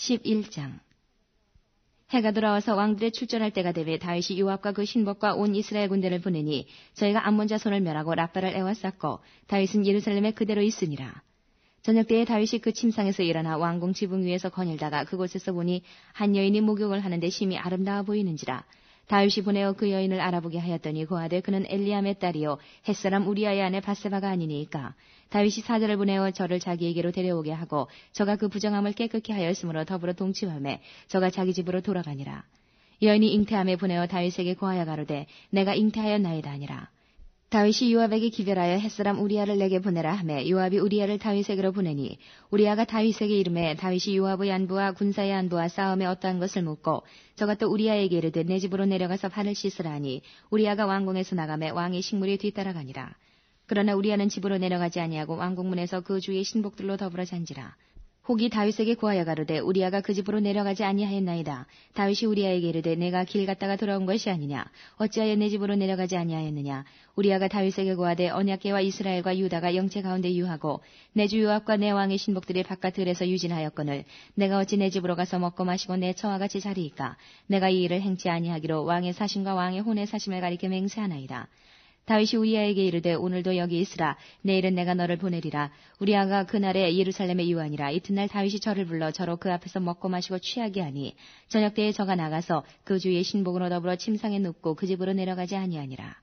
11장. 해가 돌아와서 왕들의 출전할 때가 되매 다윗이 요압과 그 신복과 온 이스라엘 군대를 보내니 저희가 암몬 자손을 멸하고 라빠를 에워쌌고 다윗은 예루살렘에 그대로 있으니라. 저녁 때에 다윗이 그 침상에서 일어나 왕궁 지붕 위에서 거닐다가 그곳에서 보니 한 여인이 목욕을 하는데 심히 아름다워 보이는지라. 다윗이 보내어 그 여인을 알아보게 하였더니 고하되 그는 엘리암의 딸이요 햇사람 우리아의 아내 바세바가 아니니까. 다윗이 사자를 보내어 저를 자기에게로 데려오게 하고 저가 그 부정함을 깨끗게 하였으므로 더불어 동침하매 저가 자기 집으로 돌아가니라. 여인이 잉태함에 보내어 다윗에게 고하여 가로되 내가 잉태하였나이다 하니라. 다윗이 요압에게 기별하여 햇사람 우리아를 내게 보내라 하매 요압이 우리아를 다윗에게로 보내니 우리아가 다윗에게 이르매 다윗이 요압의 안부와 군사의 안부와 싸움에 어떠한 것을 묻고 저가 또 우리아에게 이르되 내 집으로 내려가서 발을 씻으라 하니 우리아가 왕궁에서 나가매 왕의 식물이 뒤따라가니라. 그러나 우리아는 집으로 내려가지 아니하고 왕궁문에서 그 주의 신복들로 더불어 잔지라. 혹이 다윗에게 고하여 가로되 우리아가 그 집으로 내려가지 아니하였나이다. 다윗이 우리아에게 이르되 내가 길 갔다가 돌아온 것이 아니냐. 어찌하여 내 집으로 내려가지 아니하였느냐. 우리아가 다윗에게 고하되 언약궤와 이스라엘과 유다가 영체 가운데 유하고 내 주 요압과 내 왕의 신복들이 바깥 들에서 유진하였거늘 내가 어찌 내 집으로 가서 먹고 마시고 내 처와 같이 자리이까. 내가 이 일을 행치 아니하기로 왕의 사심과 왕의 혼의 사심을 가리켜 맹세하나이다. 다윗이 우리아에게 이르되 오늘도 여기 있으라. 내일은 내가 너를 보내리라. 우리아가 그날에 예루살렘에 유하니라. 이튿날 다윗이 저를 불러 저로 그 앞에서 먹고 마시고 취하게 하니 저녁 때에 저가 나가서 그 주의 신복으로 더불어 침상에 눕고 그 집으로 내려가지 아니하니라.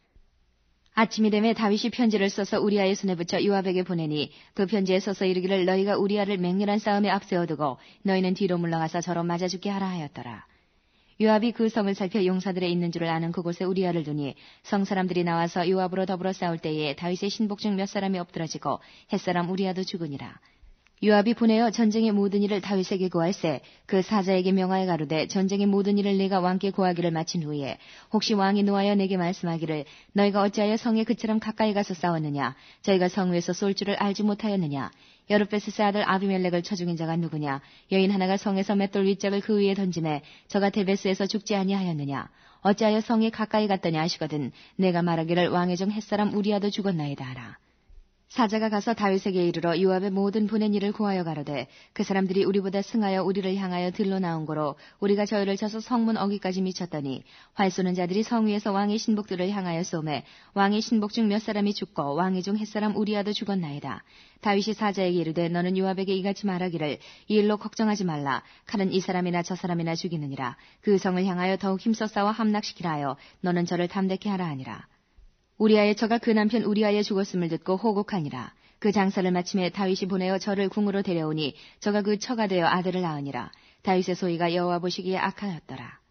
아침이 되매 다윗이 편지를 써서 우리아의 손에 붙여 요압에게 보내니 그 편지에 써서 이르기를 너희가 우리아를 맹렬한 싸움에 앞세워두고 너희는 뒤로 물러가서 저로 맞아 죽게 하라 하였더라. 요압이 그 성을 살펴 용사들의 있는 줄을 아는 그곳에 우리아를 두니 성 사람들이 나와서 요압으로 더불어 싸울 때에 다윗의 신복 중 몇 사람이 엎드러지고 햇사람 우리아도 죽으니라. 요압이 보내어 전쟁의 모든 일을 다윗에게 고할세 그 사자에게 명하여 가로되 전쟁의 모든 일을 네가 왕께 고하기를 마친 후에 혹시 왕이 노하여 내게 말씀하기를 너희가 어찌하여 성에 그처럼 가까이 가서 싸웠느냐. 저희가 성 위에서 쏠 줄을 알지 못하였느냐. 여룻베셋의 아들 아비멜렉을 쳐 죽인 자가 누구냐. 여인 하나가 성에서 맷돌 윗짝을 그 위에 던지매 저가 데베스에서 죽지 아니하였느냐. 어찌하여 성에 가까이 갔더냐 하시거든 내가 말하기를 왕의 종 햇사람 우리아도 죽었나이다 하라. 사자가 가서 다윗에게 이르러 요압의 모든 보낸 일을 고하여 가로되 그 사람들이 우리보다 승하여 우리를 향하여 들러 나온 거로 우리가 저희를 쳐서 성문 어기까지 미쳤더니 활 쏘는 자들이 성 위에서 왕의 신복들을 향하여 쏘매 왕의 신복 중 몇 사람이 죽고 왕의 종 햇사람 우리아도 죽었나이다. 다윗이 사자에게 이르되 너는 요압에게 이같이 말하기를 이 일로 걱정하지 말라. 칼은 이 사람이나 저 사람이나 죽이느니라. 그 성을 향하여 더욱 힘써 싸워 함락시키라 하여 너는 저를 담대케 하라 하니라. 우리아의 처가 그 남편 우리아의 죽었음을 듣고 호곡하니라. 그 장사를 마침에 다윗이 보내어 저를 궁으로 데려오니 저가 그 처가 되어 아들을 낳으니라. 다윗의 소위가 여호와 보시기에 악하였더라.